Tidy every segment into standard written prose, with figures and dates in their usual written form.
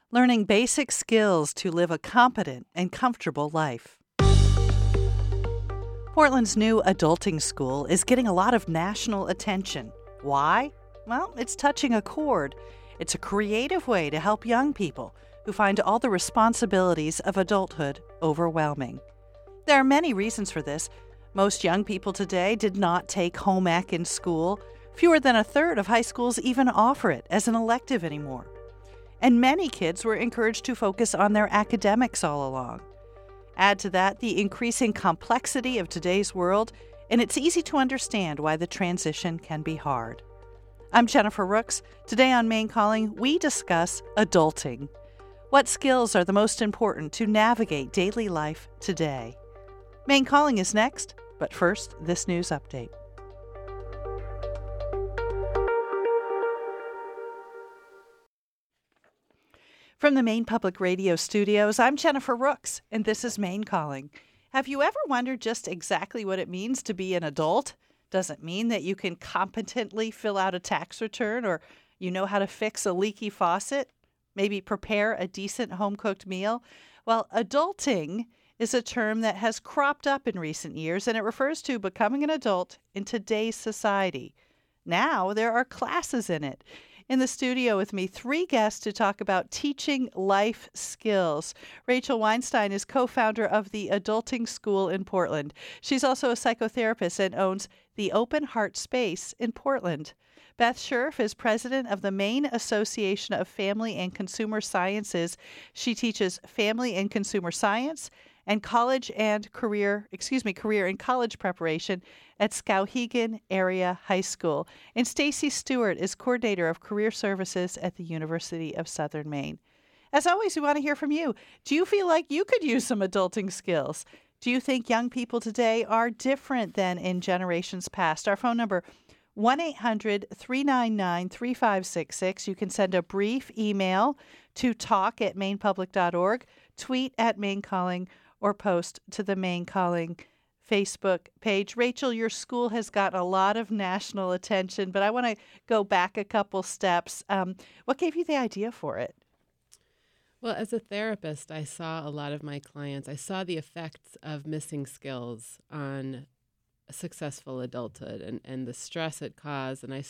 learning basic skills to live a competent and comfortable life. Portland's new adulting school is getting a lot of national attention. Why? Well, it's touching a chord. It's a creative way to help young people who find all the responsibilities of adulthood overwhelming. There are many reasons for this. Most young people today did not take home ec in school. Fewer than a third of high schools even offer it as an elective anymore. And many kids were encouraged to focus on their academics all along. Add to that the increasing complexity of today's world, and it's easy to understand why the transition can be hard. I'm Jennifer Rooks. Today on Maine Calling, we discuss adulting. What skills are the most important to navigate daily life today? Maine Calling is next, but first, this news update. From the Maine Public Radio studios, I'm Jennifer Rooks, and this is Maine Calling. Have you ever wondered just exactly what it means to be an adult? Does it mean that you can competently fill out a tax return, or you know how to fix a leaky faucet? Maybe prepare a decent home-cooked meal? Well, adulting is a term that has cropped up in recent years, and it refers to becoming an adult in today's society. Now there are classes in it. In the studio with me, 3 guests to talk about teaching life skills. Rachel Weinstein is co-founder of the Adulting School in Portland. She's also a psychotherapist and owns the Open Heart Space in Portland. Beth Scherf is president of the Maine Association of Family and Consumer Sciences. She teaches family and consumer science and career and college preparation at Skowhegan Area High School. And Stacy Stewart is coordinator of career services at the University of Southern Maine. As always, we want to hear from you. Do you feel like you could use some adulting skills? Do you think young people today are different than in generations past? Our phone number, 1-800-399-3566. You can send a brief email to talk@mainepublic.org, tweet at Maine Calling, or post to the Maine Calling Facebook page. Rachel, your school has got a lot of national attention, but I want to go back a couple steps. What gave you the idea for it? Well, as a therapist, I saw a lot of my clients. I saw the effects of missing skills on successful adulthood and the stress it caused. And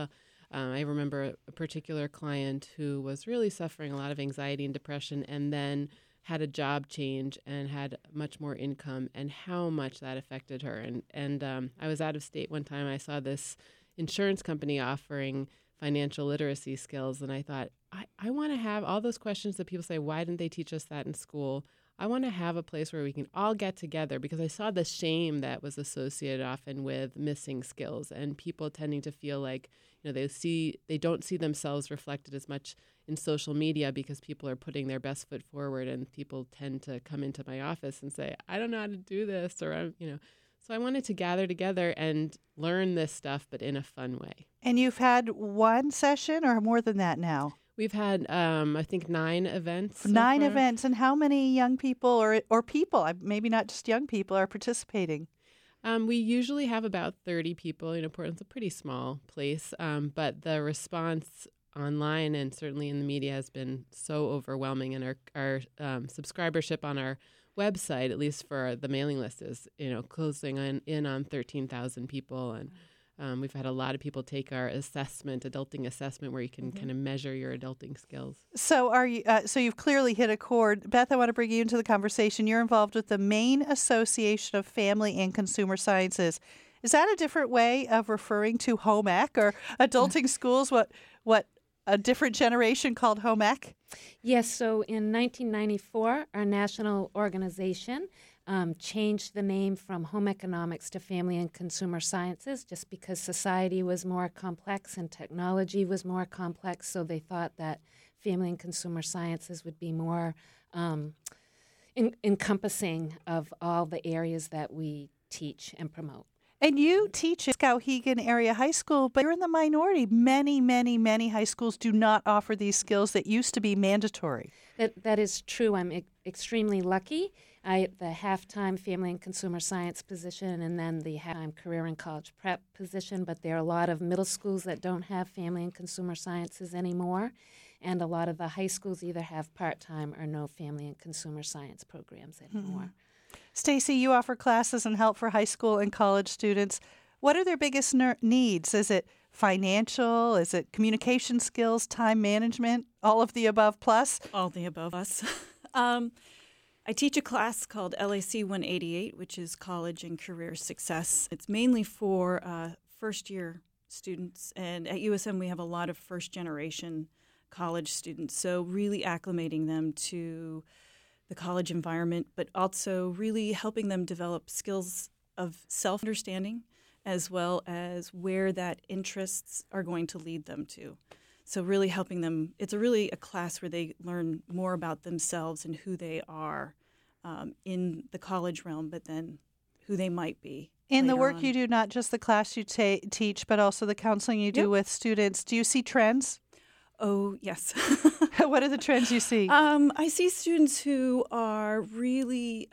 I remember a particular client who was really suffering a lot of anxiety and depression, and then had a job change and had much more income, and how much that affected her. And I was out of state one time. I saw this insurance company offering financial literacy skills, and I thought, I want to have all those questions that people say, why didn't they teach us that in school? I want to have a place where we can all get together, because I saw the shame that was associated often with missing skills, and people tending to feel like, they don't see themselves reflected as much in social media because people are putting their best foot forward, and people tend to come into my office and say, I don't know how to do this, or So I wanted to gather together and learn this stuff, but in a fun way. And you've had one session or more than that now? We've had, I think, 9 events. 9 events. And how many young people or people, maybe not just young people, are participating? We usually have about 30 people. Portland's a pretty small place, but the response online and certainly in the media has been so overwhelming, and our subscribership on our website, at least for the mailing list, is closing in on 13,000 people, and we've had a lot of people take our adulting assessment, where you can kind of measure your adulting skills. So so you've clearly hit a chord. Beth, I want to bring you into the conversation. You're involved with the Maine Association of Family and Consumer Sciences. Is that a different way of referring to home ec or adulting schools? What a different generation called home ec? Yes, so in 1994, our national organization changed the name from Home Economics to Family and Consumer Sciences, just because society was more complex and technology was more complex, so they thought that Family and Consumer Sciences would be more encompassing of all the areas that we teach and promote. And you teach at Skowhegan Area High School, but you're in the minority. Many, many, many high schools do not offer these skills that used to be mandatory. That is true. I'm extremely lucky. The half-time family and consumer science position, and then the half-time career and college prep position, but there are a lot of middle schools that don't have family and consumer sciences anymore. and a lot of the high schools either have part-time or no family and consumer science programs anymore. Stacy, you offer classes and help for high school and college students. What are their biggest needs? Is it financial? Is it communication skills, time management, all of the above plus? All the above plus. I teach a class called LAC 188, which is College and Career Success. It's mainly for first-year students, and at USM we have a lot of first-generation college students, so really acclimating them to the college environment, but also really helping them develop skills of self-understanding as well as where that interests are going to lead them to. So really helping them, it's really a class where they learn more about themselves and who they are in the college realm, but then who they might be. In the later work on. you do, not just the class you teach, but also the counseling you do with students, do you see trends? Oh, yes. What are the trends you see? I see students who are really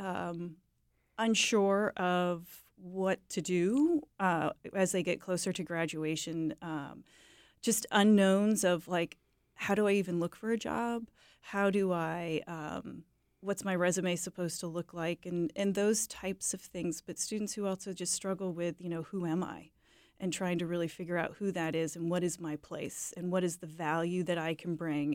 unsure of what to do as they get closer to graduation. Just unknowns of like, how do I even look for a job? How do I, what's my resume supposed to look like? And those types of things. But students who also just struggle with, who am I? And trying to really figure out who that is and what is my place and what is the value that I can bring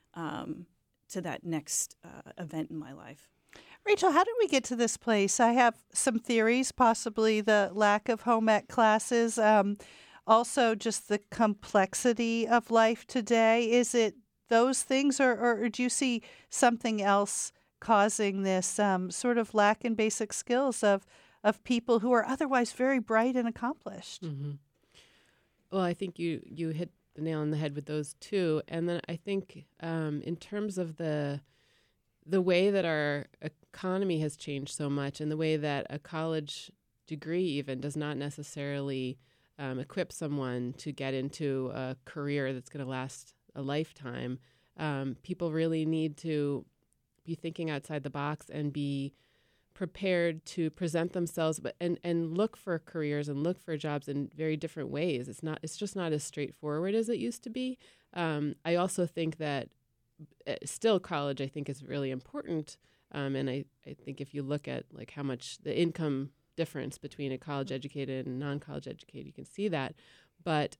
to that next event in my life. Rachel, how did we get to this place? I have some theories, possibly the lack of home ec classes, also just the complexity of life today. Is it those things, or do you see something else causing this sort of lack in basic skills of people who are otherwise very bright and accomplished? Mm-hmm. Well, I think you hit the nail on the head with those two. And then I think in terms of the way that our economy has changed so much and the way that a college degree even does not necessarily equip someone to get into a career that's going to last a lifetime, people really need to be thinking outside the box and be prepared to present themselves and look for careers and look for jobs in very different ways. It's just not as straightforward as it used to be. I also think that still college, I think, is really important. And I think if you look at like how much the income difference between a college educated and non-college educated, you can see that. But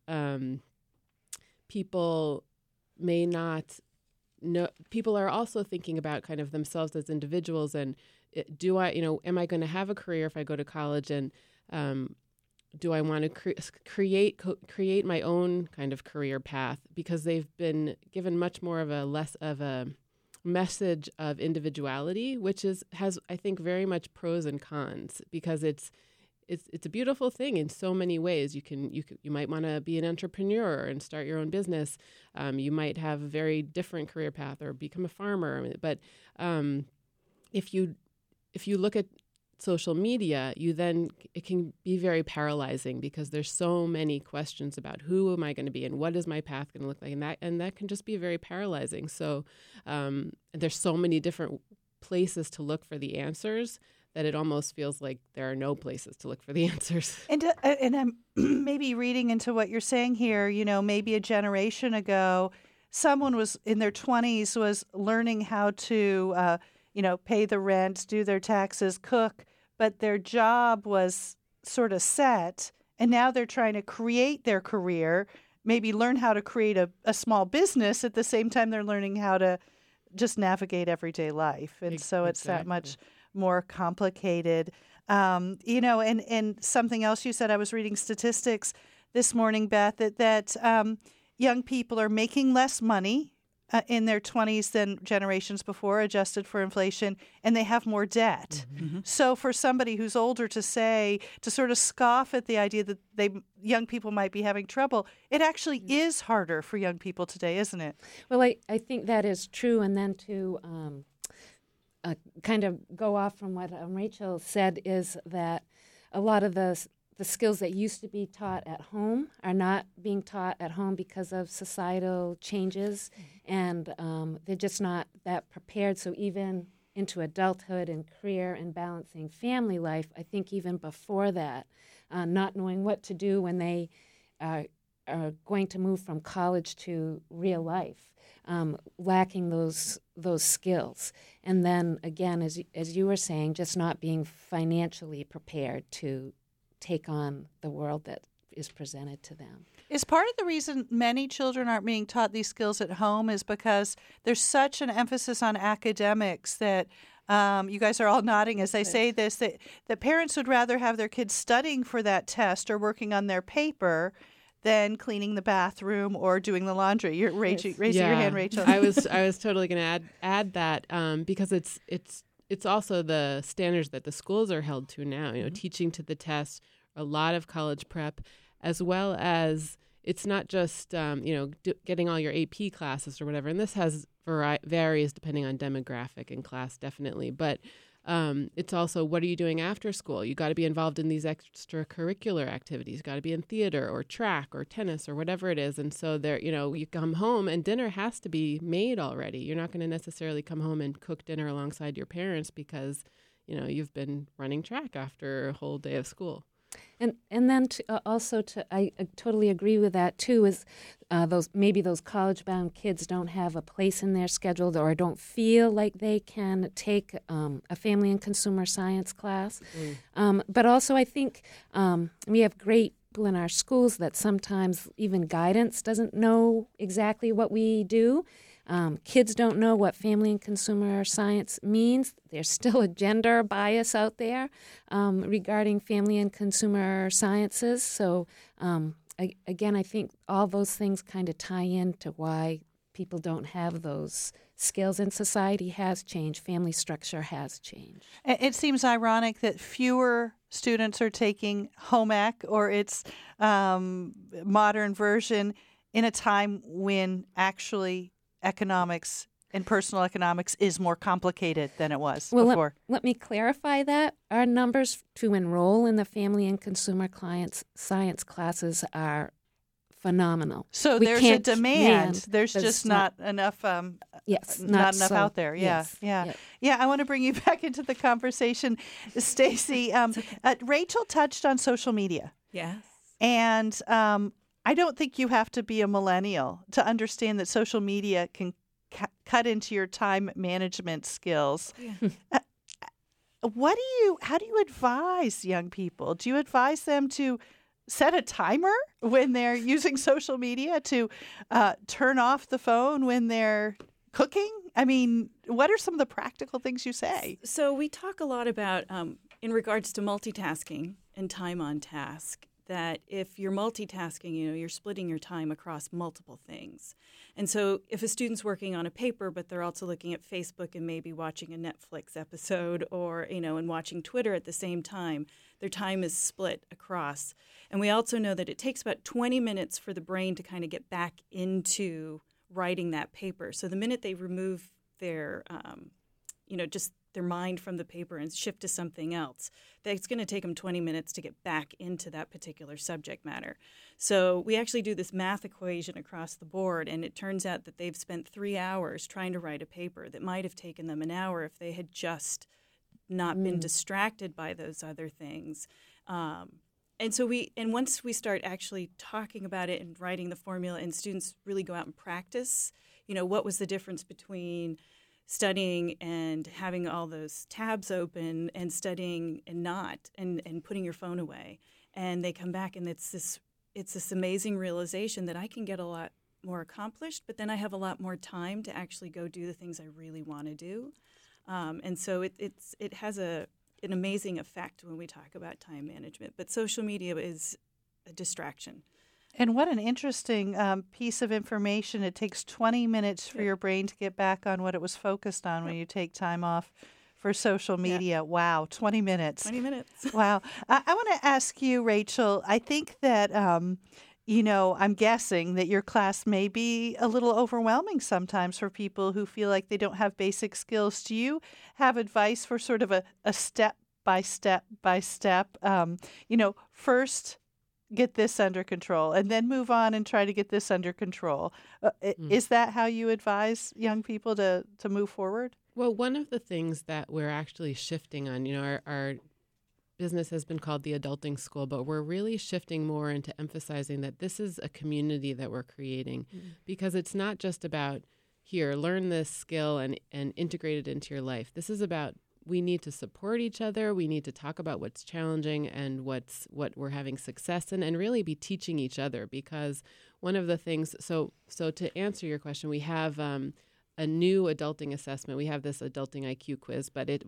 people may not know. People are also thinking about kind of themselves as individuals and am I going to have a career if I go to college, and do I want to create my own kind of career path, because they've been given much more of less of a message of individuality, which has I think very much pros and cons, because it's a beautiful thing in so many ways. You might want to be an entrepreneur and start your own business. You might have a very different career path or become a farmer. But if you look at social media, it can be very paralyzing, because there's so many questions about who am I going to be and what is my path going to look like, and that can just be very paralyzing. So there's so many different places to look for the answers that it almost feels like there are no places to look for the answers. And I'm maybe reading into what you're saying here. Maybe a generation ago, someone was in their 20s was learning how to pay the rent, do their taxes, cook, but their job was sort of set, and now they're trying to create their career, maybe learn how to create a small business at the same time they're learning how to just navigate everyday life. And so it's that much more complicated. And something else you said, I was reading statistics this morning, Beth, that young people are making less money in their 20s than generations before, adjusted for inflation, and they have more debt. Mm-hmm. So for somebody who's older to sort of scoff at the idea that young people might be having trouble, it actually is harder for young people today, isn't it? Well, I think that is true. And then to kind of go off from what Rachel said is that a lot of the skills that used to be taught at home are not being taught at home because of societal changes, and they're just not that prepared. So even into adulthood and career and balancing family life, I think even before that, not knowing what to do when they are going to move from college to real life, lacking those skills. And then again, as you were saying, just not being financially prepared to take on the world that is presented to them. Is part of the reason many children aren't being taught these skills at home is because there's such an emphasis on academics that you guys are all nodding as I say this, that parents would rather have their kids studying for that test or working on their paper than cleaning the bathroom or doing the laundry. You're raising your hand, Rachel. I was totally going to add that because it's also the standards that the schools are held to now. You know, teaching to the test, a lot of college prep, as well as it's not just getting all your AP classes or whatever. And this has varies depending on demographic and class, definitely. But it's also, what are you doing after school? You got to be involved in these extracurricular activities. You got to be in theater or track or tennis or whatever it is. And so there, you come home and dinner has to be made already. You're not going to necessarily come home and cook dinner alongside your parents because, you've been running track after a whole day of school. And then I totally agree with that too. Is those college-bound kids don't have a place in their schedule or don't feel like they can take a family and consumer science class. But also, I think we have great people in our schools that sometimes even guidance doesn't know exactly what we do. Kids don't know what family and consumer science means. There's still a gender bias out there regarding family and consumer sciences. So, again, I think all those things kind of tie into why people don't have those skills, and society has changed. Family structure has changed. It seems ironic that fewer students are taking home ec or its modern version in a time when actually economics and personal economics is more complicated than it was before. Let me clarify that. Our numbers to enroll in the family and consumer science classes are phenomenal. So there's a demand. There's just not enough. Not enough out there. Yeah. I want to bring you back into the conversation, Stacy. Rachel touched on social media. Yes. And I don't think you have to be a millennial to understand that social media can cut into your time management skills. Yeah. How do you advise young people? Do you advise them to set a timer when they're using social media, to turn off the phone when they're cooking? I mean, what are some of the practical things you say? So we talk a lot about, in regards to multitasking and time on task, that if you're multitasking, you're splitting your time across multiple things. And so if a student's working on a paper, but they're also looking at Facebook and maybe watching a Netflix episode or, and watching Twitter at the same time, their time is split across. And we also know that it takes about 20 minutes for the brain to kind of get back into writing that paper. So the minute they remove their, just their mind from the paper and shift to something else, it's going to take them 20 minutes to get back into that particular subject matter. So we actually do this math equation across the board, and it turns out that they've spent 3 hours trying to write a paper that might have taken them an hour if they had just not been distracted by those other things. And once we start actually talking about it and writing the formula, and students really go out and practice, what was the difference between studying and having all those tabs open and studying and not, and putting your phone away. And they come back and it's this amazing realization that I can get a lot more accomplished, but then I have a lot more time to actually go do the things I really want to do. And so it has an amazing effect when we talk about time management. But social media is a distraction. And what an interesting piece of information. It takes 20 minutes for your brain to get back on what it was focused on when you take time off for social media. Yeah. Wow, 20 minutes. 20 minutes. Wow. I want to ask you, Rachel, I think that, I'm guessing that your class may be a little overwhelming sometimes for people who feel like they don't have basic skills. Do you have advice for sort of a step by step, first get this under control and then move on and try to get this under control? Is that how you advise young people to move forward? Well, one of the things that we're actually shifting on, our business has been called the Adulting School, but we're really shifting more into emphasizing that this is a community that we're creating, because it's not just about, here, learn this skill and integrate it into your life. This is about, we need to support each other. We need to talk about what's challenging and what we're having success in, and really be teaching each other. Because one of the things, so to answer your question, we have a new adulting assessment. We have this adulting IQ quiz, but it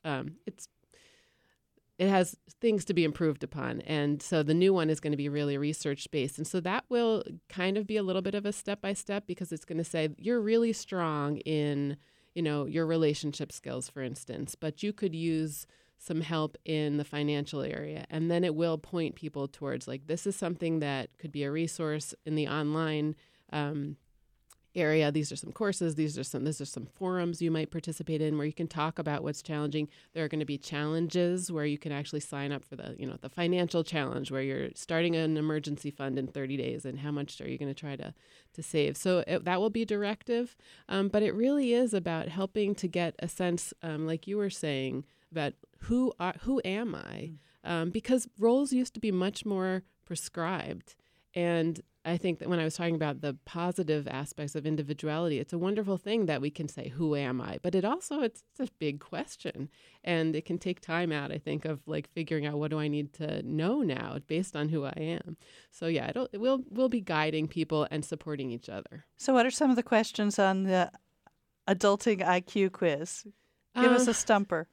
has things to be improved upon. And so the new one is going to be really research-based. And so that will kind of be a little bit of a step-by-step, because it's going to say you're really strong in, your relationship skills, for instance, but you could use some help in the financial area. And then it will point people towards, like, this is something that could be a resource in the online area. These are some courses. These are some forums you might participate in where you can talk about what's challenging. There are going to be challenges where you can actually sign up for the financial challenge, where you're starting an emergency fund in 30 days and how much are you going to try to save. So that will be directive. But it really is about helping to get a sense, like you were saying, about who am I? Because roles used to be much more prescribed. And I think that when I was talking about the positive aspects of individuality, it's a wonderful thing that we can say, who am I? But it's a big question. And it can take time out, I think, of like figuring out, what do I need to know now based on who I am? So yeah, we'll be guiding people and supporting each other. So what are some of the questions on the adulting IQ quiz? Give us a stumper.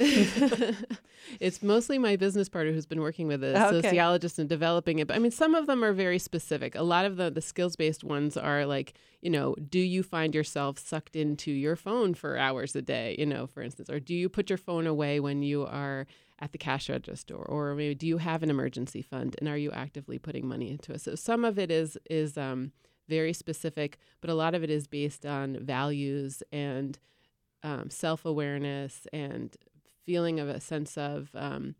It's mostly my business partner who's been working with a sociologist and developing it. But I mean, some of them are very specific. A lot of the skills-based ones are like, do you find yourself sucked into your phone for hours a day, for instance, or do you put your phone away when you are at the cash register, or maybe do you have an emergency fund and are you actively putting money into it? So some of it is very specific, but a lot of it is based on values and self-awareness and feeling of a sense of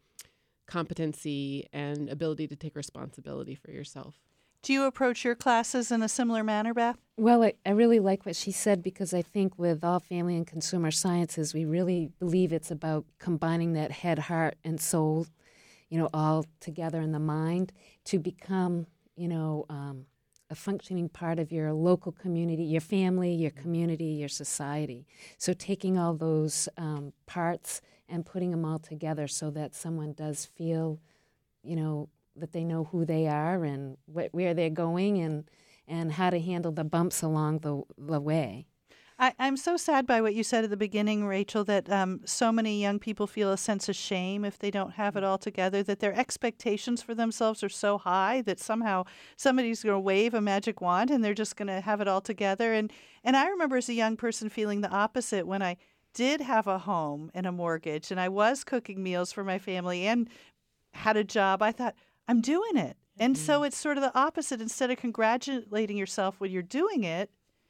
competency and ability to take responsibility for yourself. Do you approach your classes in a similar manner, Beth? Well, I really like what she said, because I think with all family and consumer sciences, we really believe it's about combining that head, heart, and soul, all together in the mind to become, a functioning part of your local community, your family, your community, your society. So taking all those parts and putting them all together so that someone does feel, that they know who they are and where they're going and how to handle the bumps along the way. I'm so sad by what you said at the beginning, Rachel, that so many young people feel a sense of shame if they don't have it all together, that their expectations for themselves are so high that somehow somebody's going to wave a magic wand and they're just going to have it all together. And I remember as a young person feeling the opposite when I did have a home and a mortgage and I was cooking meals for my family and had a job. I thought, I'm doing it. And so it's sort of the opposite. Instead of congratulating yourself when you're doing it,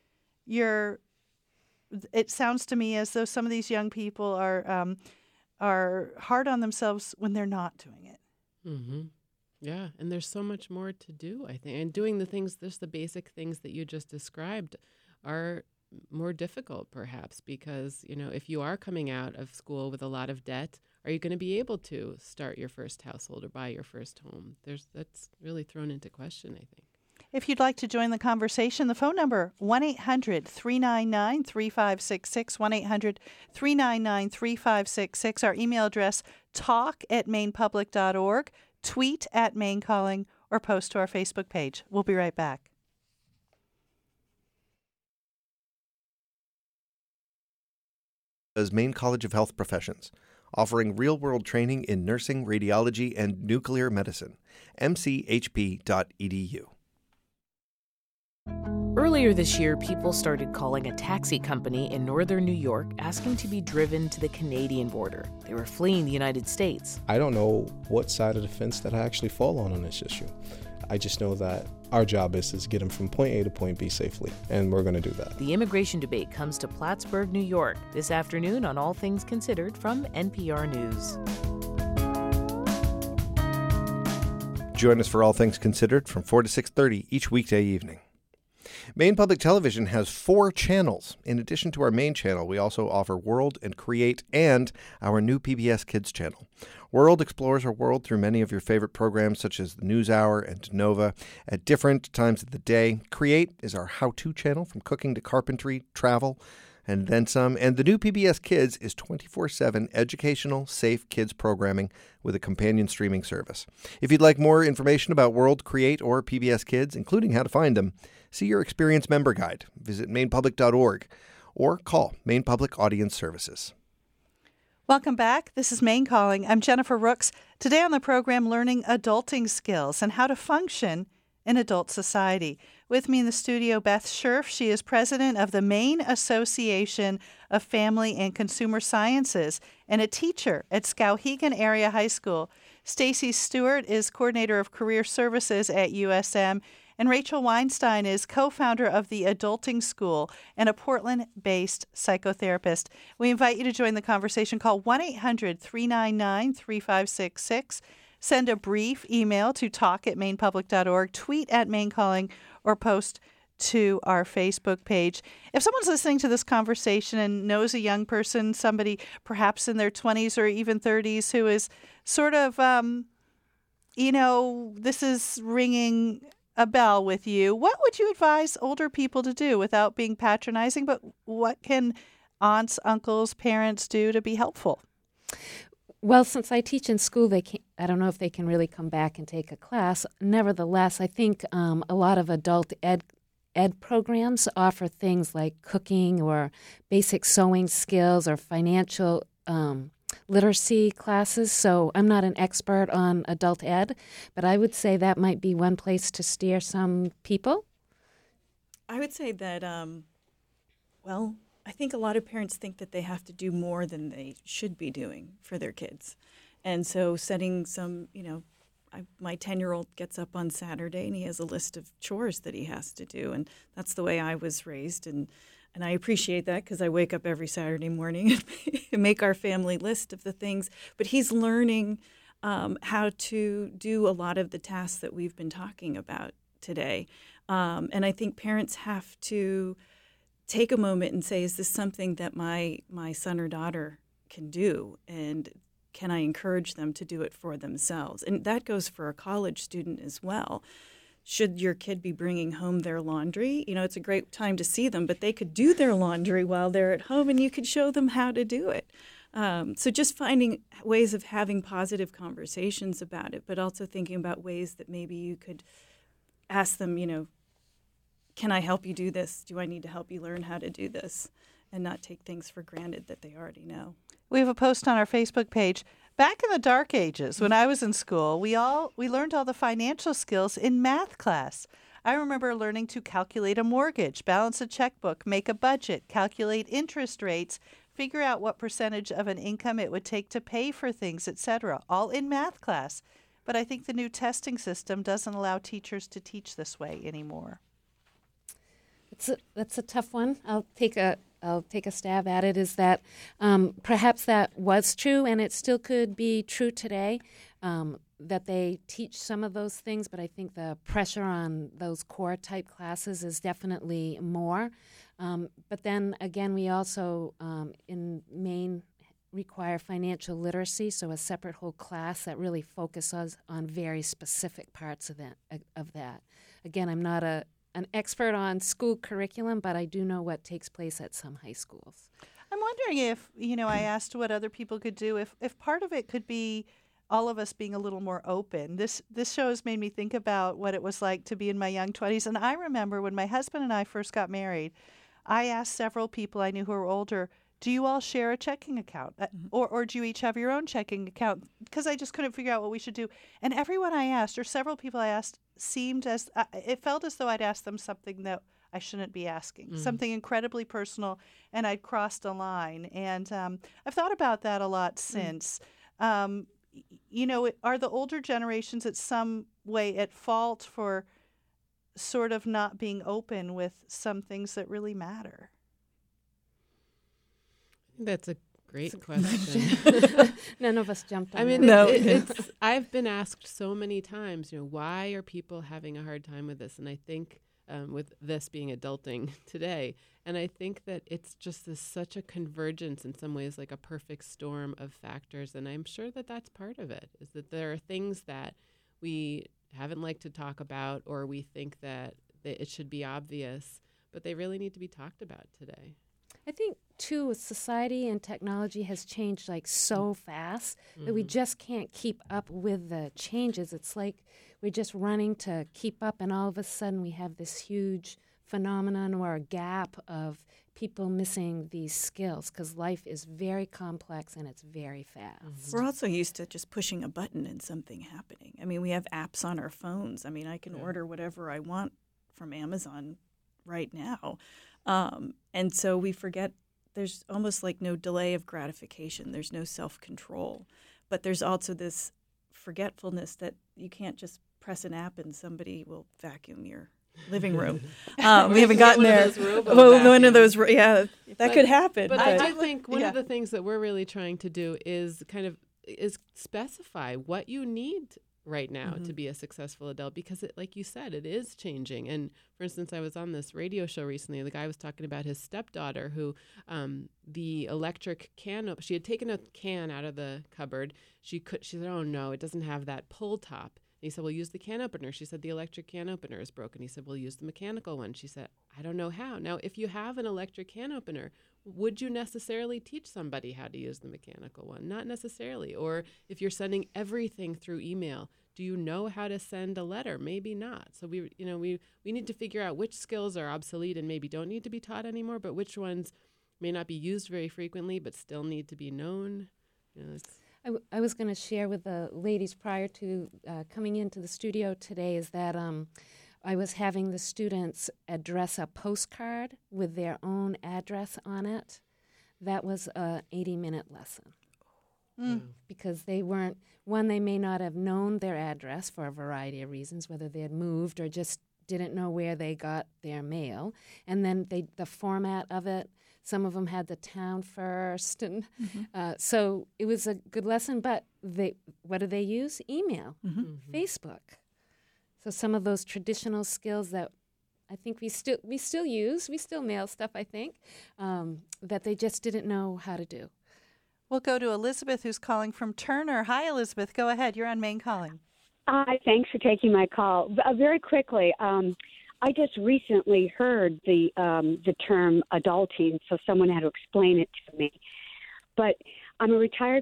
it sounds to me as though some of these young people are hard on themselves when they're not doing it. Mm-hmm. Yeah, and there's so much more to do, I think. And doing the things, just the basic things that you just described are more difficult, perhaps, because, if you are coming out of school with a lot of debt, are you going to be able to start your first household or buy your first home? That's really thrown into question, I think. If you'd like to join the conversation, the phone number, 1-800-399-3566, 1-800-399-3566. Our email address, talk@mainepublic.org, tweet @MaineCalling, or post to our Facebook page. We'll be right back. As Maine College of Health Professions, offering real-world training in nursing, radiology, and nuclear medicine. mchp.edu. Earlier this year, people started calling a taxi company in northern New York asking to be driven to the Canadian border. They were fleeing the United States. I don't know what side of the fence that I actually fall on this issue. I just know that our job is to get them from point A to point B safely, and we're going to do that. The immigration debate comes to Plattsburgh, New York, this afternoon on All Things Considered from NPR News. Join us for All Things Considered from 4 to 6:30 each weekday evening. Maine Public Television has 4 channels. In addition to our main channel, we also offer World and Create and our new PBS Kids channel. World explores our world through many of your favorite programs such as the NewsHour and Nova at different times of the day. Create is our how-to channel from cooking to carpentry, travel, and then some. And the new PBS Kids is 24/7 educational, safe kids programming with a companion streaming service. If you'd like more information about World, Create, or PBS Kids, including how to find them, see your Experience Member Guide. Visit mainpublic.org or call Maine Public Audience Services. Welcome back. This is Maine Calling. I'm Jennifer Rooks. Today on the program, learning adulting skills and how to function in adult society. With me in the studio, Beth Scherf. She is president of the Maine Association of Family and Consumer Sciences and a teacher at Skowhegan Area High School. Stacy Stewart is coordinator of career services at USM. And Rachel Weinstein is co-founder of the Adulting School and a Portland-based psychotherapist. We invite you to join the conversation. Call 1-800-399-3566. Send a brief email to talk@mainepublic.org, tweet at Maine Calling, or post to our Facebook page. If someone's listening to this conversation and knows a young person, somebody perhaps in their 20s or even 30s who is sort of, this is ringing a bell with you, what would you advise older people to do without being patronizing? But what can aunts, uncles, parents do to be helpful? Well, since I teach in school, I don't know if they can really come back and take a class. Nevertheless, I think a lot of adult ed programs offer things like cooking or basic sewing skills or financial literacy classes. So I'm not an expert on adult ed, but I would say that might be one place to steer some people. I would say that, I think a lot of parents think that they have to do more than they should be doing for their kids. And so setting some, my 10-year-old gets up on Saturday and he has a list of chores that he has to do. And that's the way I was raised. And I appreciate that because I wake up every Saturday morning and make our family list of the things. But he's learning how to do a lot of the tasks that we've been talking about today. And I think parents have to take a moment and say, is this something that my son or daughter can do? And can I encourage them to do it for themselves? And that goes for a college student as well. Should your kid be bringing home their laundry? It's a great time to see them, but they could do their laundry while they're at home, and you could show them how to do it. So just finding ways of having positive conversations about it, but also thinking about ways that maybe you could ask them, can I help you do this? Do I need to help you learn how to do this? And not take things for granted that they already know. We have a post on our Facebook page. Back in the dark ages, when I was in school, we learned all the financial skills in math class. I remember learning to calculate a mortgage, balance a checkbook, make a budget, calculate interest rates, figure out what percentage of an income it would take to pay for things, etc., all in math class. But I think the new testing system doesn't allow teachers to teach this way anymore. That's a tough one. I'll take a stab at it. Is that perhaps that was true, and it still could be true today, that they teach some of those things, but I think the pressure on those core type classes is definitely more. But then again, we also in Maine require financial literacy, so a separate whole class that really focuses on very specific parts of that. Again, I'm not an expert on school curriculum, but I do know what takes place at some high schools. I'm wondering if, I asked what other people could do, if part of it could be all of us being a little more open. This show has made me think about what it was like to be in my young 20s. And I remember when my husband and I first got married, I asked several people I knew who were older, do you all share a checking account? Or do you each have your own checking account? Because I just couldn't figure out what we should do. And everyone I asked, or several people I asked, it felt as though I'd asked them something that I shouldn't be asking, something incredibly personal, and I'd crossed a line. And I've thought about that a lot since. Are the older generations at some way at fault for sort of not being open with some things that really matter? That's a great question. None of us jumped on I mean, I've been asked so many times, why are people having a hard time with this? And I think with this being adulting today. And I think that it's just such a convergence in some ways, like a perfect storm of factors. And I'm sure that that's part of it, is that there are things that we haven't liked to talk about, or we think that it should be obvious, but they really need to be talked about today. I think, too, society and technology has changed like so fast that we just can't keep up with the changes. It's like we're just running to keep up, and all of a sudden we have this huge phenomenon or a gap of people missing these skills, because life is very complex and it's very fast. We're also used to just pushing a button and something happening. I mean, we have apps on our phones. I mean, I can order whatever I want from Amazon right now. And so we forget there's almost like no delay of gratification. There's no self-control. But there's also this forgetfulness that you can't just press an app and somebody will vacuum your living room. We haven't gotten there. One of those, that could happen. But I do think one of the things that we're really trying to do is is specify what you need right now to be a successful adult, because it, like you said, it is changing. And for instance, I was on this radio show recently. The guy was talking about his stepdaughter who the electric can, she had taken a can out of the cupboard. She said, oh no, it doesn't have that pull top. And he said, well, use the can opener. She said, the electric can opener is broken. He said, well, use the mechanical one. She said, I don't know how. Now, if you have an electric can opener, would you necessarily teach somebody how to use the mechanical one? Not necessarily. Or if you're sending everything through email, do you know how to send a letter? Maybe not. So we need to figure out which skills are obsolete and maybe don't need to be taught anymore, but which ones may not be used very frequently but still need to be known. I was going to share with the ladies prior to coming into the studio today is that I was having the students address a postcard with their own address on it. That was an 80-minute lesson. Because they may not have known their address for a variety of reasons, whether they had moved or just didn't know where they got their mail. And then the format of it, some of them had the town first. And so it was a good lesson, but what do they use? Email, Facebook. So some of those traditional skills that I think we still use, we still mail stuff, I think, that they just didn't know how to do. We'll go to Elizabeth, who's calling from Turner. Hi, Elizabeth. Go ahead. You're on Maine Calling. Hi. Thanks for taking my call. Very quickly, I just recently heard the term adulting, so someone had to explain it to me. But I'm a retired.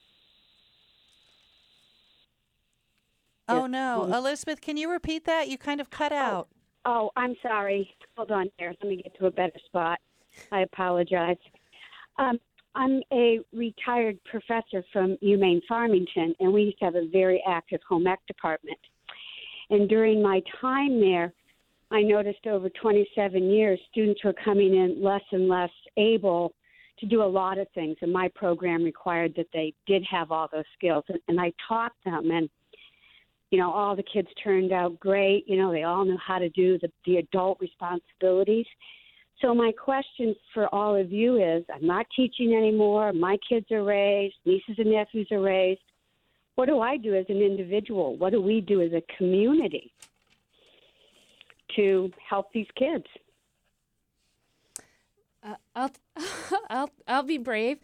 Oh, no. Elizabeth, can you repeat that? You kind of cut out. Oh, I'm sorry. Hold on here. Let me get to a better spot. I apologize. I'm a retired professor from UMaine Farmington, and we used to have a very active home ec department. And during my time there, I noticed over 27 years, students were coming in less and less able to do a lot of things, and my program required that they did have all those skills. And I taught them, and, all the kids turned out great. They all knew how to do the adult responsibilities. So my question for all of you is, I'm not teaching anymore. My kids are raised. Nieces and nephews are raised. What do I do as an individual? What do we do as a community to help these kids? I'll be brave.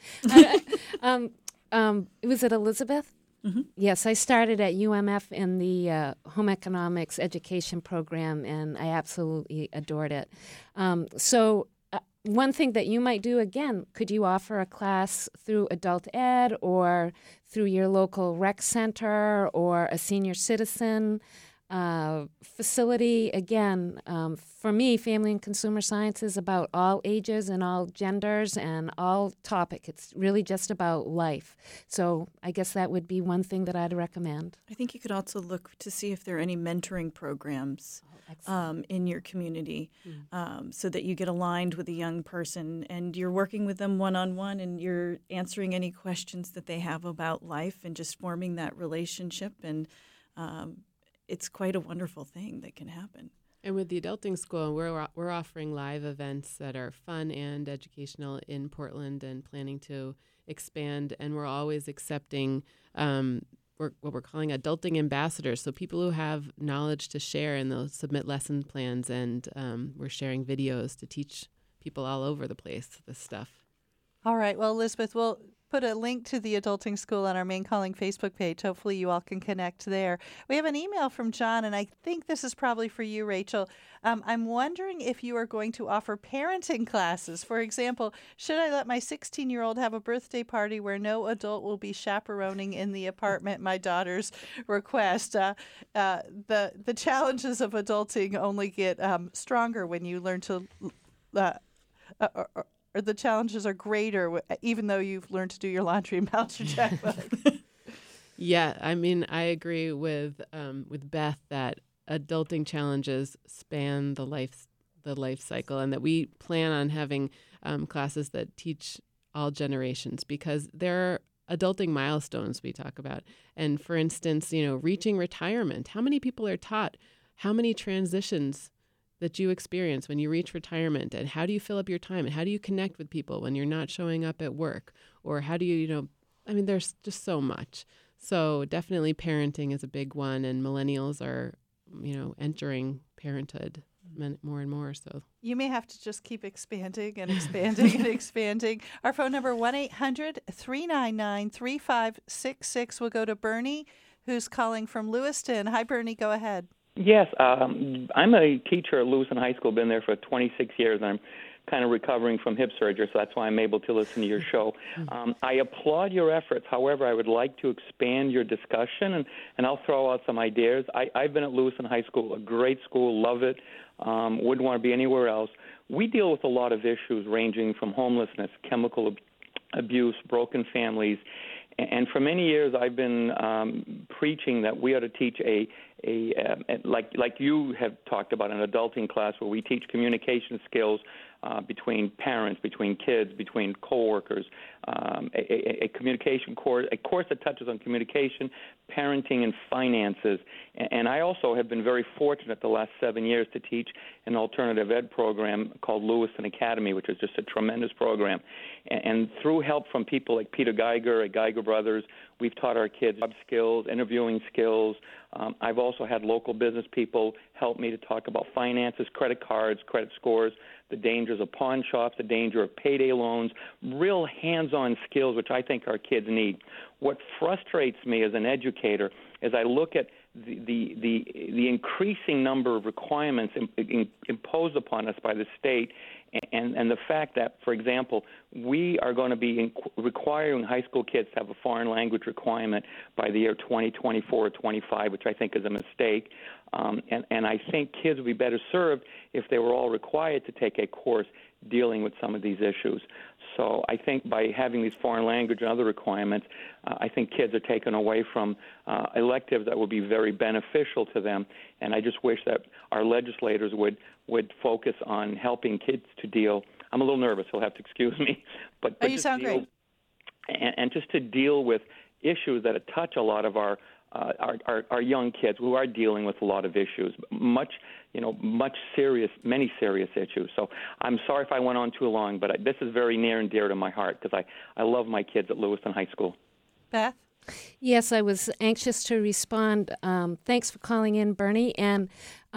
Was it Elizabeth? Mm-hmm. Yes, I started at UMF in the home economics education program, and I absolutely adored it. So one thing that you might do, again, could you offer a class through adult ed or through your local rec center or a senior citizen facility? Again, for me, family and consumer science is about all ages and all genders and all topic. It's really just about life. So I guess that would be one thing that I'd recommend. I think you could also look to see if there are any mentoring programs in your community so that you get aligned with a young person and you're working with them one-on-one and you're answering any questions that they have about life and just forming that relationship. And it's quite a wonderful thing that can happen. And with the Adulting School, we're offering live events that are fun and educational in Portland and planning to expand. And we're always accepting what we're calling adulting ambassadors. So people who have knowledge to share, and they'll submit lesson plans, and we're sharing videos to teach people all over the place this stuff. All right. Well, Elizabeth, we'll put a link to the Adulting School on our Maine Calling Facebook page. Hopefully you all can connect there. We have an email from John, and I think this is probably for you, Rachel. I'm wondering if you are going to offer parenting classes. For example, should I let my 16-year-old have a birthday party where no adult will be chaperoning in the apartment, my daughter's request? The challenges of adulting only get stronger when you learn to or the challenges are greater, even though you've learned to do your laundry and balance your checkbook. Yeah, I mean, I agree with Beth that adulting challenges span the life cycle, and that we plan on having classes that teach all generations, because there are adulting milestones we talk about. And for instance, reaching retirement. How many people are taught how many transitions that you experience when you reach retirement, and how do you fill up your time, and how do you connect with people when you're not showing up at work, or how do you, there's just so much. So definitely parenting is a big one, and millennials are, entering parenthood more and more. So you may have to just keep expanding and expanding and expanding. Our phone number, 1-800-399-3566. We'll go to Bernie, who's calling from Lewiston. Hi, Bernie. Go ahead. Yes, I'm a teacher at Lewiston High School, been there for 26 years, and I'm kind of recovering from hip surgery, so that's why I'm able to listen to your show. I applaud your efforts. However, I would like to expand your discussion, and I'll throw out some ideas. I've been at Lewiston High School, a great school, love it, wouldn't want to be anywhere else. We deal with a lot of issues ranging from homelessness, chemical abuse, broken families, and for many years I've been preaching that we ought to teach like you have talked about, an adulting class where we teach communication skills between parents, between kids, between coworkers, a communication course, a course that touches on communication, parenting, and finances. And I also have been very fortunate the last 7 years to teach an alternative ed program called Lewiston Academy, which is just a tremendous program. And through help from people like Peter Geiger at Geiger Brothers, we've taught our kids job skills, interviewing skills. I've also had local business people help me to talk about finances, credit cards, credit scores, the dangers of pawn shops, the danger of payday loans, real hands-on skills, which I think our kids need. What frustrates me as an educator is I look at the increasing number of requirements imposed upon us by the state, and the fact that, for example, we are going to be requiring high school kids to have a foreign language requirement by the year 2024 or 25, which I think is a mistake. And I think kids would be better served if they were all required to take a course dealing with some of these issues. So I think by having these foreign language and other requirements, I think kids are taken away from electives that would be very beneficial to them. And I just wish that our legislators would focus on helping kids to deal. I'm a little nervous, you'll have to excuse me. But you sound great. And just to deal with issues that touch a lot of our young kids who are dealing with a lot of issues, many serious issues. So I'm sorry if I went on too long, but this is very near and dear to my heart because I love my kids at Lewiston High School. Beth? Yes, I was anxious to respond. Thanks for calling in, Bernie. And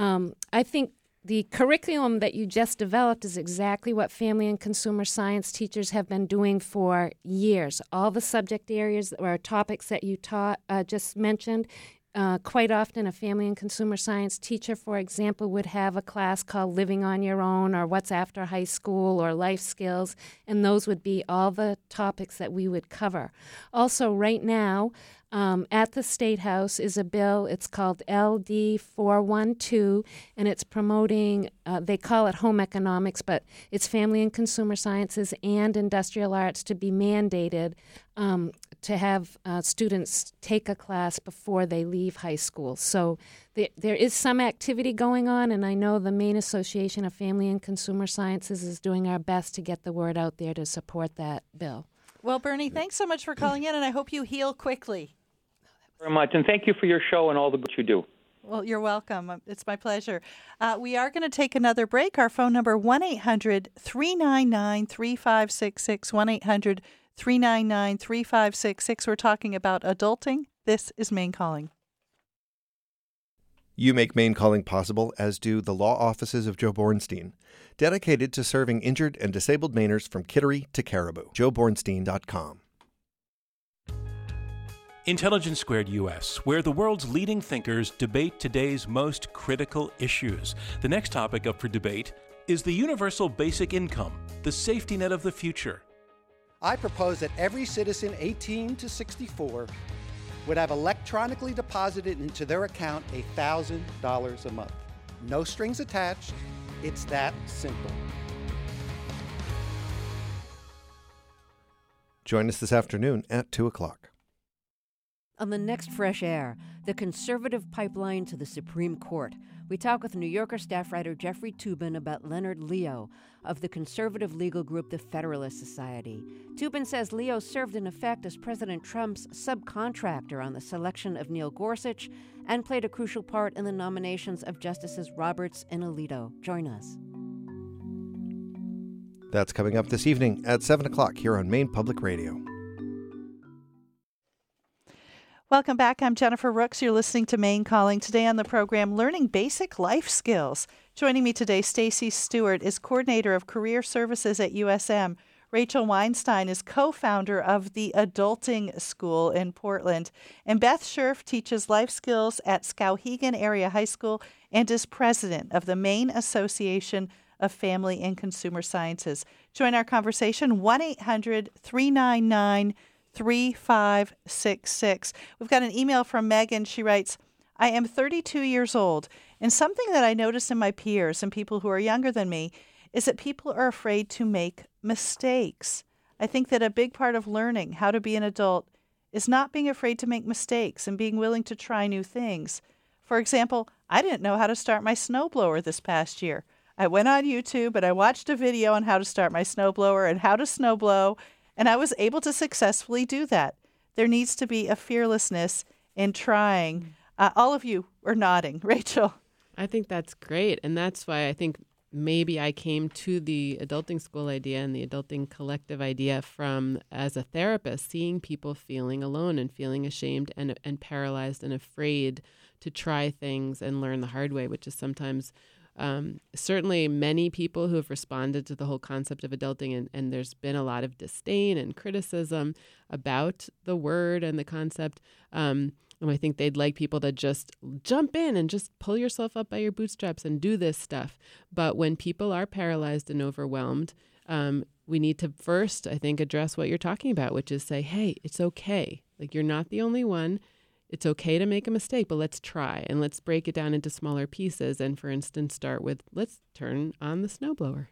I think the curriculum that you just developed is exactly what family and consumer science teachers have been doing for years. All the subject areas or topics that you just mentioned, quite often a family and consumer science teacher, for example, would have a class called Living on Your Own or What's After High School or Life Skills, and those would be all the topics that we would cover. Also, right now, at the State House is a bill. It's called LD 412, and it's promoting, they call it home economics, but it's family and consumer sciences and industrial arts to be mandated to have students take a class before they leave high school. So there is some activity going on, and I know the Maine Association of Family and Consumer Sciences is doing our best to get the word out there to support that bill. Well, Bernie, thanks so much for calling in, and I hope you heal quickly. Very much, and thank you for your show and all the good you do. Well, you're welcome. It's my pleasure. We are going to take another break. Our phone number, 1-800-399-3566, 1-800-399-3566. We're talking about adulting. This is Maine Calling. You make Maine Calling possible, as do the law offices of Joe Bornstein, dedicated to serving injured and disabled Mainers from Kittery to Caribou. JoeBornstein.com. Intelligence Squared US, where the world's leading thinkers debate today's most critical issues. The next topic up for debate is the universal basic income, the safety net of the future. I propose that every citizen 18 to 64 would have electronically deposited into their account $1,000 a month. No strings attached. It's that simple. Join us this afternoon at 2 o'clock. On the next Fresh Air, the conservative pipeline to the Supreme Court. We talk with New Yorker staff writer Jeffrey Toobin about Leonard Leo of the conservative legal group the Federalist Society. Toobin says Leo served in effect as President Trump's subcontractor on the selection of Neil Gorsuch and played a crucial part in the nominations of Justices Roberts and Alito. Join us. That's coming up this evening at 7 o'clock here on Maine Public Radio. Welcome back. I'm Jennifer Rooks. You're listening to Maine Calling. Today on the program, learning basic life skills. Joining me today, Stacy Stewart is coordinator of career services at USM. Rachel Weinstein is co-founder of the Adulting School in Portland. And Beth Scherf teaches life skills at Skowhegan Area High School and is president of the Maine Association of Family and Consumer Sciences. Join our conversation, 1-800-399-3566. We've got an email from Megan. She writes, I am 32 years old, and something that I notice in my peers and people who are younger than me is that people are afraid to make mistakes. I think that a big part of learning how to be an adult is not being afraid to make mistakes and being willing to try new things. For example, I didn't know how to start my snowblower this past year. I went on YouTube and I watched a video on how to start my snowblower and how to snowblow, and I was able to successfully do that. There needs to be a fearlessness in trying. All of you are nodding. Rachel. I think that's great. And that's why I think maybe I came to the adulting school idea and the adulting collective idea from, as a therapist, seeing people feeling alone and feeling ashamed and paralyzed and afraid to try things and learn the hard way, which is sometimes certainly many people who have responded to the whole concept of adulting, and there's been a lot of disdain and criticism about the word and the concept. And I think they'd like people to just jump in and just pull yourself up by your bootstraps and do this stuff. But when people are paralyzed and overwhelmed, we need to first, I think, address what you're talking about, which is say, hey, it's okay. Like, you're not the only one. It's okay to make a mistake, but let's try and let's break it down into smaller pieces. And for instance, start with, let's turn on the snowblower.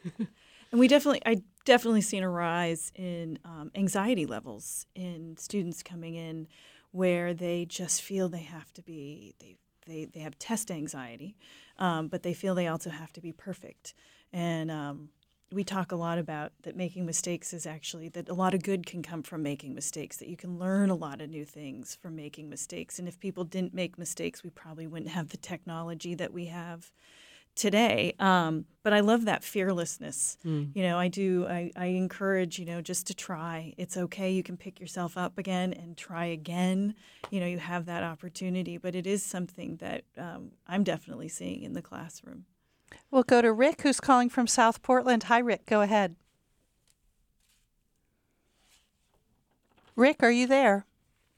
And I definitely seen a rise in anxiety levels in students coming in where they just feel they have to be, they have test anxiety, but they feel they also have to be perfect. And we talk a lot about that making mistakes is actually that a lot of good can come from making mistakes, that you can learn a lot of new things from making mistakes. And if people didn't make mistakes, we probably wouldn't have the technology that we have today. But I love that fearlessness. You know, I encourage, just to try. It's okay. You can pick yourself up again and try again. You have that opportunity, but it is something that I'm definitely seeing in the classroom. We'll go to Rick, who's calling from South Portland. Hi, Rick. Go ahead. Rick, are you there?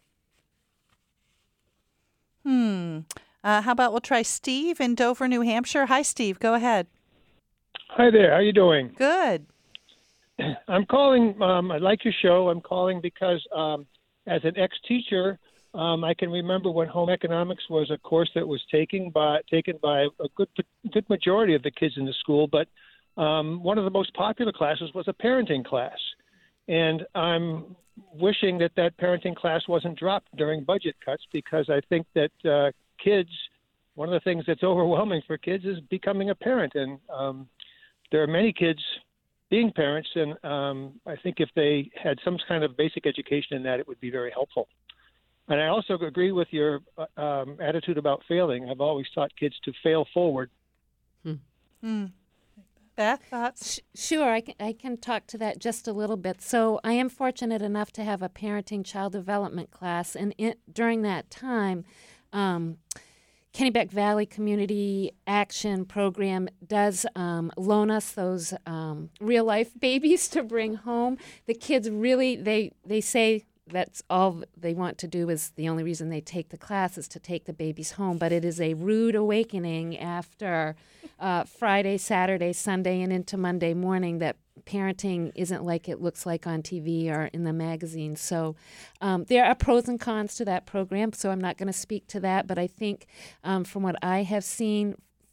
How about we'll try Steve in Dover, New Hampshire. Hi, Steve. Go ahead. Hi there. How you doing? Good. I'm calling. I like your show. I'm calling because as an ex-teacher, I can remember when home economics was a course that was taken by a good majority of the kids in the school. But one of the most popular classes was a parenting class, and I'm wishing that parenting class wasn't dropped during budget cuts, because I think that kids, one of the things that's overwhelming for kids is becoming a parent, and there are many kids being parents, and I think if they had some kind of basic education in that, it would be very helpful. And I also agree with your attitude about failing. I've always taught kids to fail forward. Beth, thoughts? Sure, I can talk to that just a little bit. So I am fortunate enough to have a parenting child development class, and during that time, Kennebec Valley Community Action Program does loan us those real-life babies to bring home. The kids really, they say that's all they want to do, is the only reason they take the class is to take the babies home. But it is a rude awakening after Friday, Saturday, Sunday, and into Monday morning that parenting isn't like it looks like on TV or in the magazine. So there are pros and cons to that program, so I'm not going to speak to that. But I think from what I have seen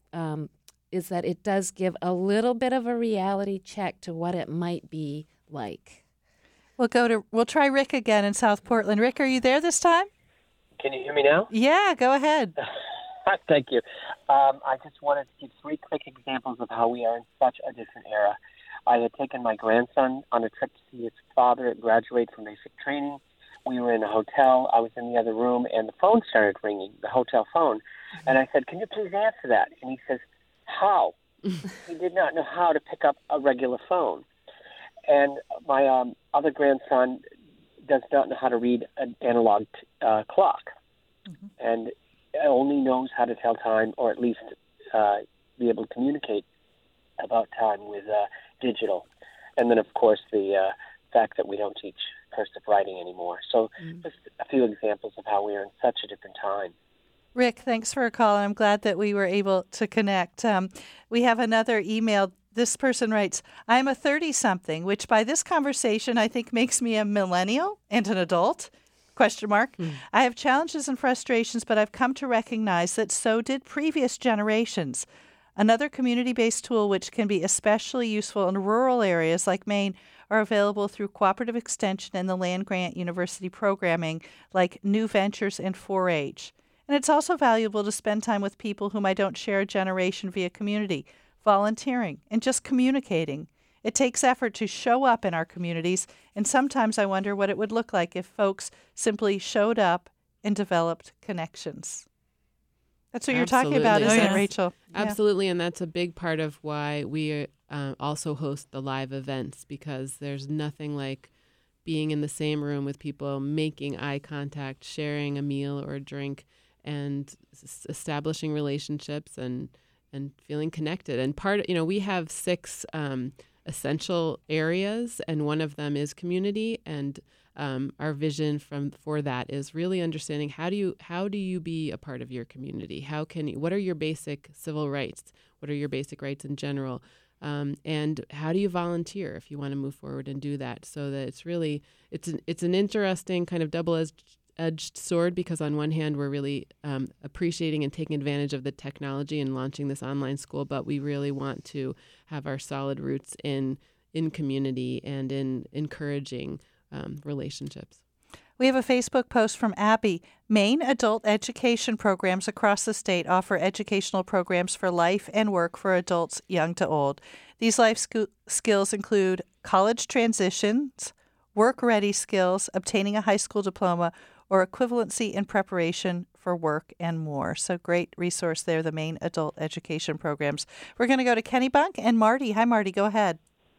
is that it does give a little bit of a reality check to what it might be like. We'll try Rick again in South Portland. Rick, are you there this time? Can you hear me now? Yeah, go ahead. Thank you. I just wanted to give 3 quick examples of how we are in such a different era. I had taken my grandson on a trip to see his father graduate from basic training. We were in a hotel. I was in the other room, and the phone started ringing, the hotel phone. And I said, "Can you please answer that?" And he says, "How?" He did not know how to pick up a regular phone. And my other grandson does not know how to read an analog clock, and only knows how to tell time, or at least be able to communicate about time with digital. And then, of course, the fact that we don't teach cursive writing anymore. So just a few examples of how we are in such a different time. Rick, thanks for a call. I'm glad that we were able to connect. We have another email. This person writes, "I'm a 30-something, which by this conversation I think makes me a millennial and an adult? ? I have challenges and frustrations, but I've come to recognize that so did previous generations. Another community-based tool which can be especially useful in rural areas like Maine are available through Cooperative Extension and the land-grant university programming like New Ventures and 4-H. And it's also valuable to spend time with people whom I don't share a generation via community, volunteering, and just communicating. It takes effort to show up in our communities, and sometimes I wonder what it would look like if folks simply showed up and developed connections." That's what you're talking about, isn't it, Rachel? Absolutely, and that's a big part of why we also host the live events, because there's nothing like being in the same room with people, making eye contact, sharing a meal or a drink, and establishing relationships and feeling connected. And we have 6 essential areas, and one of them is community. And our vision for that is really understanding how do you be a part of your community? What are your basic civil rights? What are your basic rights in general? And how do you volunteer if you want to move forward and do that? So that it's an interesting kind of double-edged sword, because on one hand we're really appreciating and taking advantage of the technology and launching this online school, but we really want to have our solid roots in community and in encouraging relationships. We have a Facebook post from Abby. Maine adult education programs across the state offer educational programs for life and work for adults young to old. These life skills include college transitions, work-ready skills, obtaining a high school diploma, or equivalency in preparation for work, and more. So great resource there, the Maine adult education programs. We're going to go to Kennebunk and Marty. Hi, Marty. Go ahead.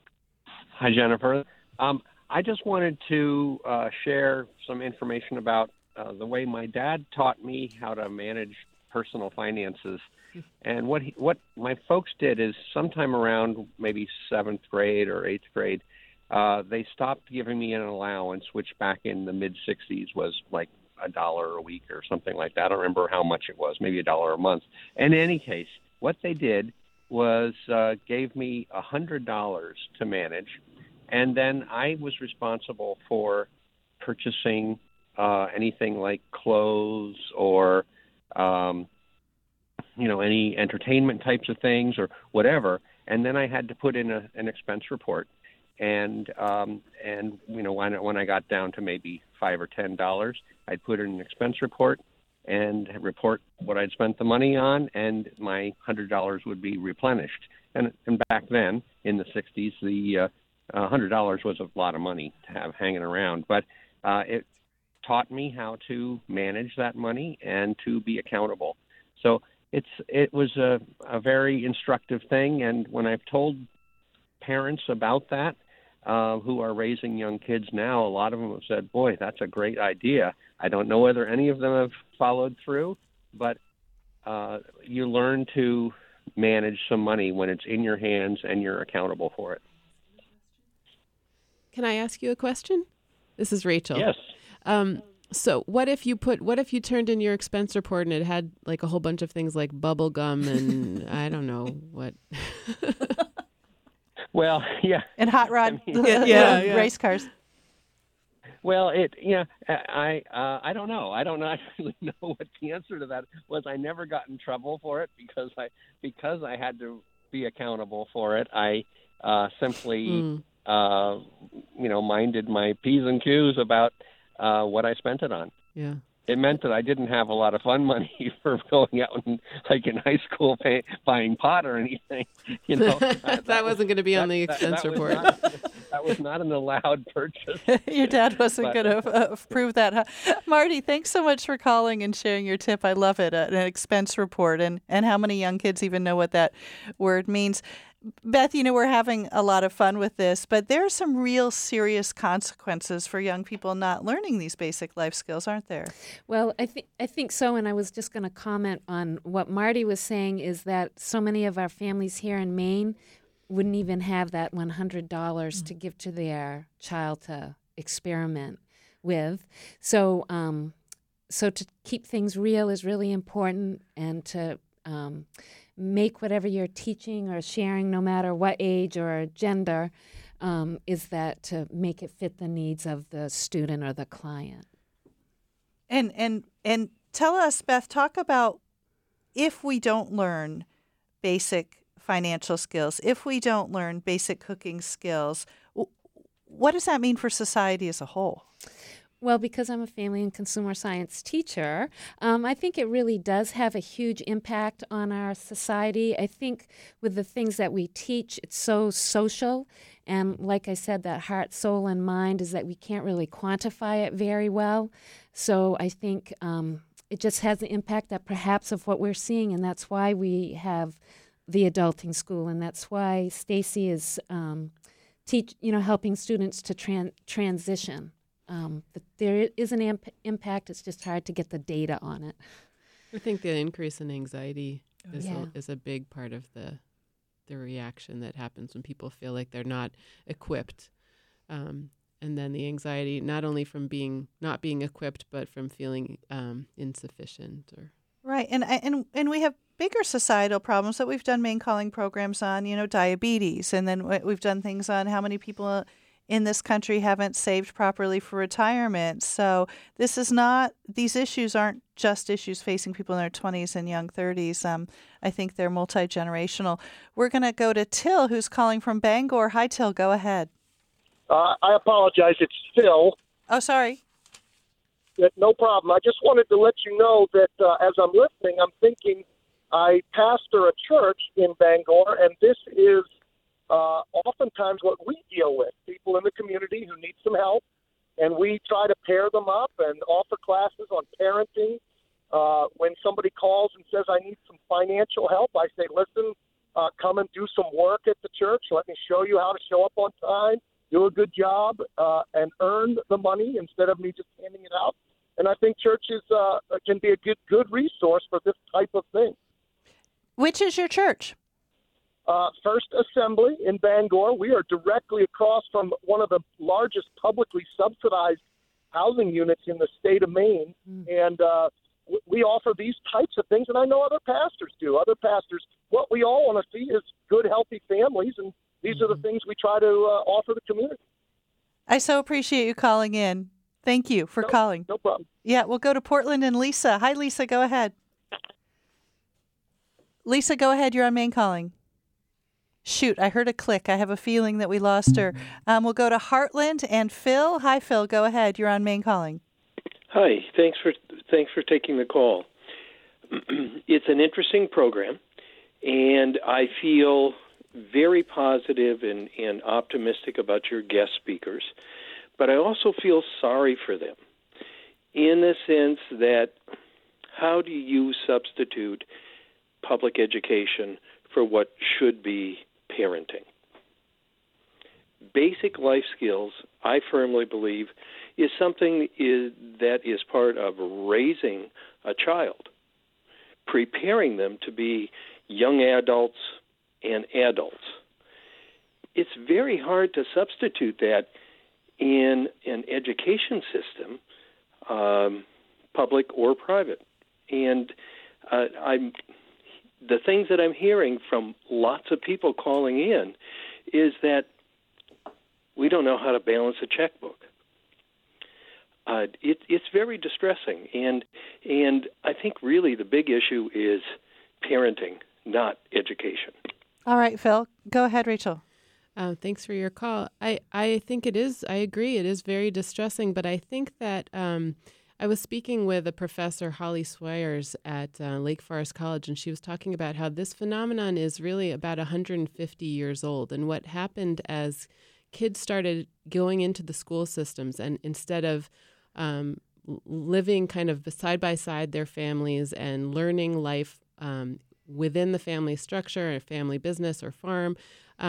Hi, Jennifer. I just wanted to share some information about the way my dad taught me how to manage personal finances. And what my folks did is sometime around maybe 7th grade or 8th grade, they stopped giving me an allowance, which back in the mid-'60s was like $1 a week or something like that. I don't remember how much it was, maybe $1 a month. In any case, what they did was gave me $100 to manage, and then I was responsible for purchasing anything like clothes or any entertainment types of things or whatever. And then I had to put in an expense report. And when I got down to maybe $5 or $10, I'd put in an expense report and report what I'd spent the money on, and my $100 would be replenished. And back then, in the 60s, the $100 was a lot of money to have hanging around. But it taught me how to manage that money and to be accountable. So it was a very instructive thing. And when I've told parents about that, who are raising young kids now, a lot of them have said, boy, that's a great idea. I don't know whether any of them have followed through, but you learn to manage some money when it's in your hands and you're accountable for it. Can I ask you a question? This is Rachel. Yes. So what if you turned in your expense report and it had like a whole bunch of things like bubble gum and I don't know what. Well, yeah. And hot rod race cars. Well, I don't know. I don't actually know what the answer to that was. I never got in trouble for it because I had to be accountable for it. I simply minded my P's and Q's about what I spent it on. Yeah. It meant that I didn't have a lot of fun money for going out and, like in high school, buying pot or anything. That wasn't going to be on the expense report. That was not an allowed purchase. Your dad wasn't going to prove that, huh? Marty, thanks so much for calling and sharing your tip. I love it, an expense report, and how many young kids even know what that word means. Beth, we're having a lot of fun with this, but there are some real serious consequences for young people not learning these basic life skills, aren't there? Well, I think so, and I was just going to comment on what Marty was saying is that so many of our families here in Maine wouldn't even have that $100 to give to their child to experiment with. So to keep things real is really important, and to make whatever you're teaching or sharing, no matter what age or gender, is that to make it fit the needs of the student or the client. And tell us, Beth, talk about if we don't learn basic financial skills, if we don't learn basic cooking skills, what does that mean for society as a whole? Well, because I'm a family and consumer science teacher, I think it really does have a huge impact on our society. I think with the things that we teach, it's so social. And like I said, that heart, soul, and mind is that we can't really quantify it very well. So I think it just has an impact that perhaps of what we're seeing, and that's why we have the adulting school, and that's why Stacy is helping students to transition. But there is an impact. It's just hard to get the data on it. I think the increase in anxiety is a big part of the reaction that happens when people feel like they're not equipped. And then the anxiety, not only from not being equipped, but from feeling insufficient. Right. And we have bigger societal problems that we've done Maine Calling programs on, diabetes. And then we've done things on how many people in this country haven't saved properly for retirement. So these issues aren't just issues facing people in their 20s and young 30s. I think they're multi-generational. We're going to go to Till, who's calling from Bangor. Hi, Till. Go ahead. I apologize. It's Phil. Oh, sorry. No problem. I just wanted to let you know that as I'm listening, I'm thinking I pastor a church in Bangor, and this is oftentimes what we deal with, people in the community who need some help, and we try to pair them up and offer classes on parenting. When somebody calls and says, I need some financial help, I say, listen, come and do some work at the church. Let me show you how to show up on time, do a good job, and earn the money instead of me just handing it out. And I think churches can be a good resource for this type of thing. Which is your church? First Assembly in Bangor. We are directly across from one of the largest publicly subsidized housing units in the state of Maine. And we offer these types of things, and I know other pastors do. Other pastors, what we all want to see is good, healthy families, and these are the things we try to offer the community. I so appreciate you calling in. Thank you for calling. No problem. Yeah, we'll go to Portland and Lisa. Hi, Lisa. Go ahead. Lisa, go ahead. You're on Maine Calling. Shoot, I heard a click. I have a feeling that we lost her. We'll go to Heartland and Phil. Hi, Phil. Go ahead. You're on Maine Calling. Hi. Thanks for taking the call. It's an interesting program, and I feel very positive and optimistic about your guest speakers, but I also feel sorry for them. in the sense that how do you substitute public education for what should be parenting? Basic life skills, I firmly believe, is something that is part of raising a child, preparing them to be young adults and adults. It's very hard to substitute that in an education system, public or private. And the things that I'm hearing from lots of people calling in is that we don't know how to balance a checkbook. It's very distressing, and I think really the big issue is parenting, not education. All right, Phil. Go ahead, Rachel. Thanks for your call. I think it is. I agree. It is very distressing, but I think that I was speaking with a professor, Holly Swires, at Lake Forest College, and she was talking about how this phenomenon is really about 150 years old, and what happened as kids started going into the school systems, and instead of living kind of side by side their families and learning life within the family structure, a family business or farm,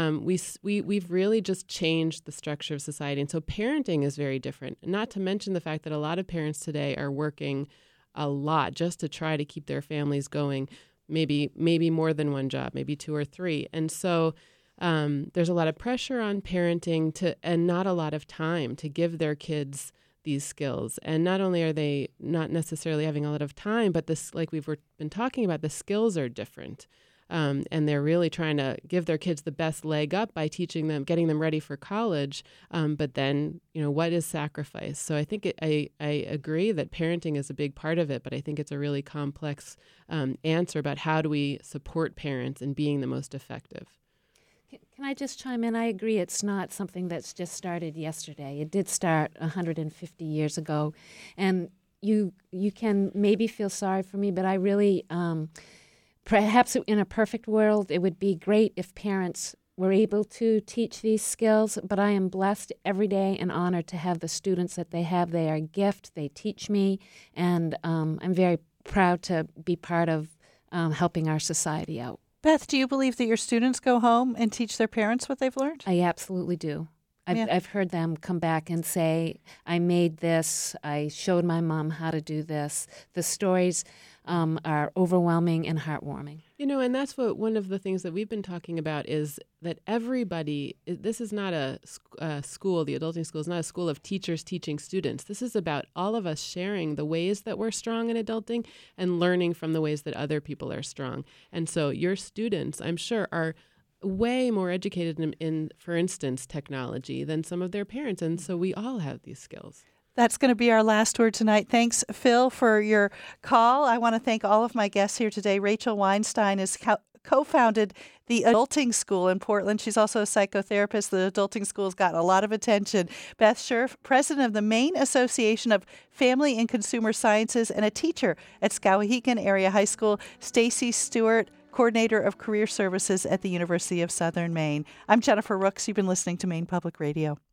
we've really just changed the structure of society. And so parenting is very different, not to mention the fact that a lot of parents today are working a lot just to try to keep their families going, maybe more than one job, maybe two or three. And so there's a lot of pressure on parenting and not a lot of time to give their kids these skills. And not only are they not necessarily having a lot of time, but this, like we've been talking about, the skills are different. And they're really trying to give their kids the best leg up by teaching them, getting them ready for college. But then, what is sacrifice? So I think I agree that parenting is a big part of it, but I think it's a really complex answer about how do we support parents in being the most effective. Can I just chime in? I agree it's not something that's just started yesterday. It did start 150 years ago. And you can maybe feel sorry for me, but I really, perhaps in a perfect world, it would be great if parents were able to teach these skills, but I am blessed every day and honored to have the students that they have. They are a gift. They teach me, and I'm very proud to be part of helping our society out. Beth, do you believe that your students go home and teach their parents what they've learned? I absolutely do. I've heard them come back and say, I made this, I showed my mom how to do this. The stories are overwhelming and heartwarming. And that's one of the things that we've been talking about is that this is not a school, the adulting school is not a school of teachers teaching students. This is about all of us sharing the ways that we're strong in adulting and learning from the ways that other people are strong. And so your students, I'm sure, are way more educated in, for instance, technology than some of their parents. And so we all have these skills. That's going to be our last word tonight. Thanks, Phil, for your call. I want to thank all of my guests here today. Rachel Weinstein has co-founded the Adulting School in Portland. She's also a psychotherapist. The Adulting School's got a lot of attention. Beth Scherf, president of the Maine Association of Family and Consumer Sciences and a teacher at Skowhegan Area High School. Stacy Stewart, coordinator of career services at the University of Southern Maine. I'm Jennifer Rooks. You've been listening to Maine Public Radio.